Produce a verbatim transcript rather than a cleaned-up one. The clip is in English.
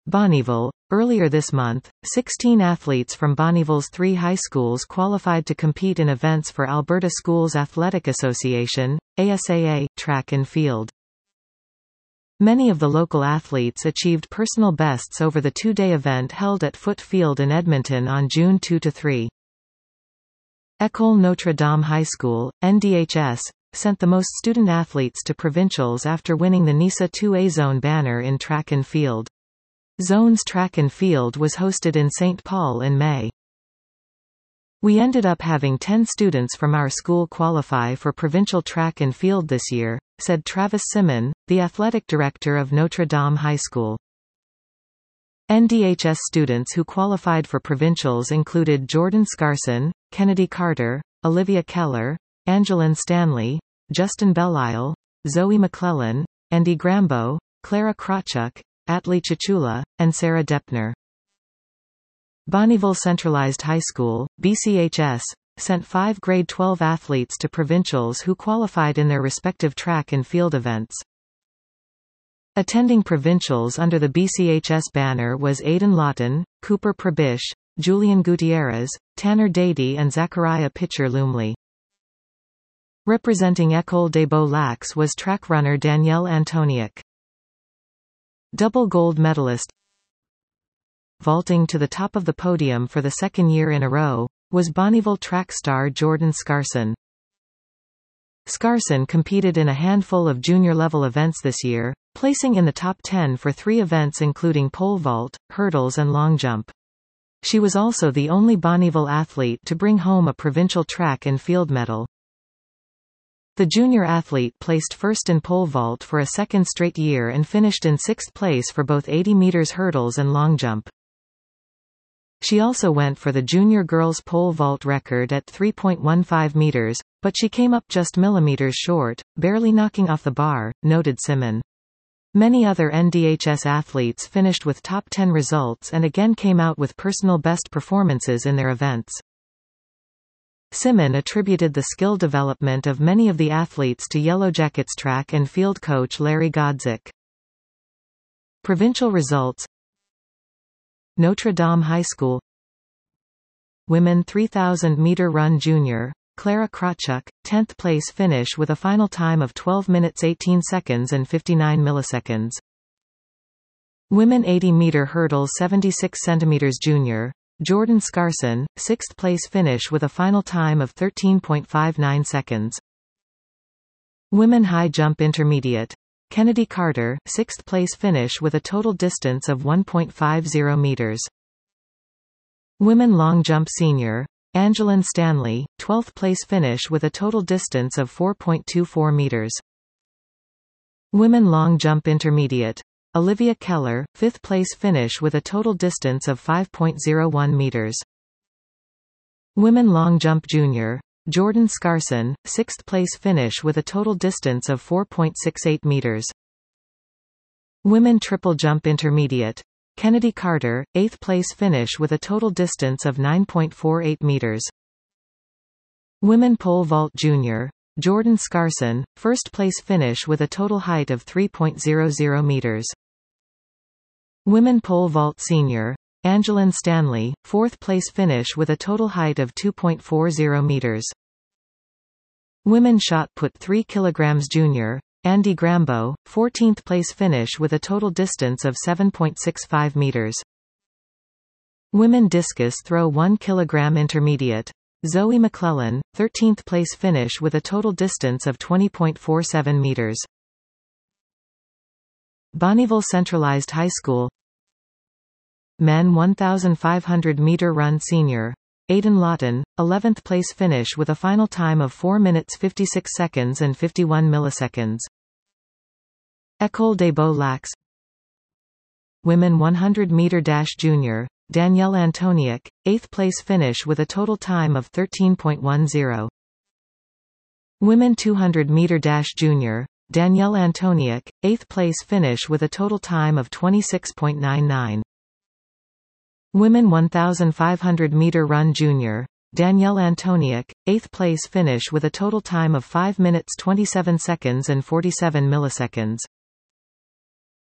Bonnyville. Earlier this month, sixteen athletes from Bonnyville's three high schools qualified to compete in events for Alberta Schools Athletic Association, A S A A, track and field. Many of the local athletes achieved personal bests over the two-day event held at Foot Field in Edmonton on June second to third. École Notre Dame High School, N D H S, sent the most student-athletes to provincials after winning the NISA two A Zone banner in track and field. Zone's track and field was hosted in Saint Paul in May. We ended up having ten students from our school qualify for provincial track and field this year, said Travis Simon, the athletic director of Notre Dame High School. N D H S students who qualified for provincials included Jordan Scarson, Kennedy Carter, Olivia Keller, Angeline Stanley, Justin Belisle, Zoe McClellan, Andy Grambo, Clara Krawchuk, Atlee Chichula, and Sarah Depner. Bonnyville Centralized High School, B C H S, sent five grade twelve athletes to provincials who qualified in their respective track and field events. Attending provincials under the B C H S banner was Aidan Lawton, Cooper Prebish, Julian Gutierrez, Tanner Dady and Zachariah Pitcher-Lumley. Representing École des Beaux-Lacs was track runner Danielle Antoniuk. Double gold medalist, vaulting to the top of the podium for the second year in a row, was Bonnyville track star Jordan Scarson. Scarson competed in a handful of junior-level events this year, placing in the top ten for three events including pole vault, hurdles and long jump. She was also the only Bonnyville athlete to bring home a provincial track and field medal. The junior athlete placed first in pole vault for a second straight year and finished in sixth place for both eighty meters hurdles and long jump. She also went for the junior girls pole vault record at three point one five meters, but she came up just millimeters short, barely knocking off the bar, noted Simon. Many other N D H S athletes finished with top ten results and again came out with personal best performances in their events. Simon attributed the skill development of many of the athletes to Yellow Jackets track and field coach Larry Godzik. Provincial results: Notre Dame High School Women three thousand meter run junior, Clara Krawchuk, tenth place finish with a final time of twelve minutes eighteen seconds and fifty-nine milliseconds. Women eighty meter hurdles seventy-six centimeters junior, Jordan Scarson, sixth place finish with a final time of thirteen point five nine seconds. Women high jump intermediate, Kennedy Carter, sixth place finish with a total distance of one point five zero meters. Women long jump senior, Angeline Stanley, twelfth place finish with a total distance of four point two four meters. Women long jump intermediate, Olivia Keller, fifth place finish with a total distance of five point zero one meters. Women long jump junior, Jordan Scarson, sixth place finish with a total distance of four point six eight meters. Women triple jump intermediate, Kennedy Carter, eighth place finish with a total distance of nine point four eight meters. Women pole vault junior, Jordan Scarson, first place finish with a total height of three point zero zero meters. Women pole vault senior, Angeline Stanley, fourth place finish with a total height of two point four zero meters. Women shot put three kilograms junior, Andy Grambo, fourteenth place finish with a total distance of seven point six five meters. Women discus throw one kilogram intermediate, Zoe McClellan, thirteenth place finish with a total distance of twenty point four seven meters. Bonnyville Centralized High School Men fifteen hundred meter run senior, Aidan Lawton, eleventh place finish with a final time of four minutes fifty-six seconds and fifty-one milliseconds. École des Beaux-Lacs Women one hundred meter dash junior, Danielle Antoniuk, eighth place finish with a total time of thirteen point one zero. Women two hundred meter dash junior, Danielle Antoniuk, eighth place finish with a total time of twenty-six point nine nine. Women fifteen hundred meter run junior, Danielle Antoniuk, eighth place finish with a total time of five minutes twenty-seven seconds and forty-seven milliseconds.